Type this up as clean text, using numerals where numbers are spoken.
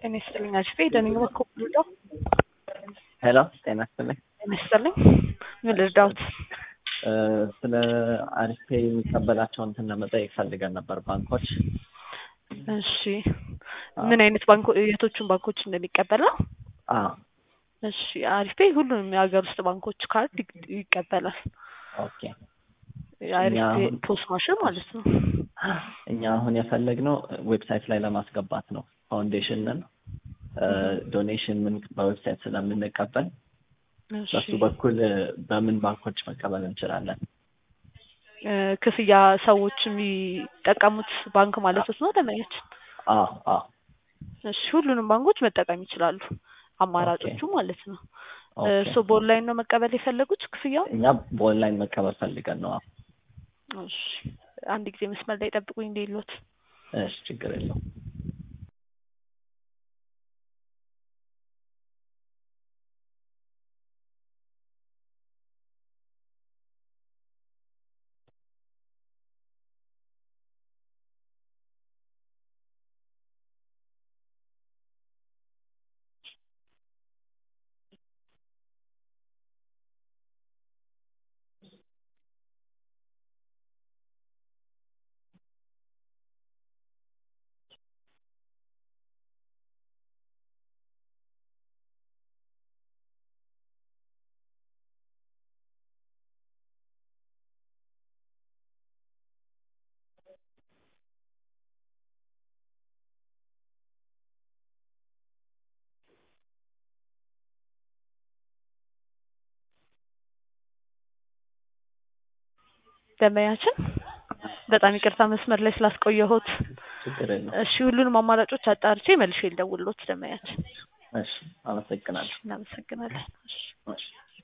ጤና ይስጥልኝ አሽፌ ደህና በኩል ሄሎ ጤና ይስጥልኝ። ጤና ይስጥልኝ። ምን ልርዳዎት? ስለ አሪፍ የሚቀበላቸው እንትን ለመጠየቅ ፈልገን ነበር ባንኮች። እሺ ምን አይነት ባንኮ የቶቹን ባንኮች እንደሚቀበለው? እሺ አሪፍ ሁሉንም የሀገር ውስጥ ባንኮች ካርድ ይቀበላል። ኦኬ አሪፍ ፖስ ማሽን ማለት ነው። እኛ አሁን የፈለግነው ዌብሳይት ላይ ለማስገባት ነው። ፋውንዴሽንን ዶኔሽን ምን በዌብሳይት ስለምንቀበል በሱ በኩል በምን ባንኮች መቀበል እንችላለን? ክፍያ ሰዎች የሚጠቀሙት ባንክ ማለት ነው ለማየት? እሺ ሁሉንም ባንኮች መጠቀም ይችላሉ፣ አማራጮቹ ማለት ነው። በኦንላይን ነው መቀበል የፈለጉት ክፍያው? እኛ በኦንላይን መቀበል ፈልገን ነው። እሺ አንድ ጊዜ መስመር ላይ ጠብቁኝ እንደሌሎት። እሺ ችግር የለውም። ደንበኛችን በጣም ይቅርታ መስመር ላይ ስላስቆየሁት። ችግር የለውም። እሺ ሁሉንም አማራጮች አጣርቼ መልሼ ልደውልልዎት ደንበኛችን። እሺ አመሰግናለሁ። እናመሰግናለን። እሺ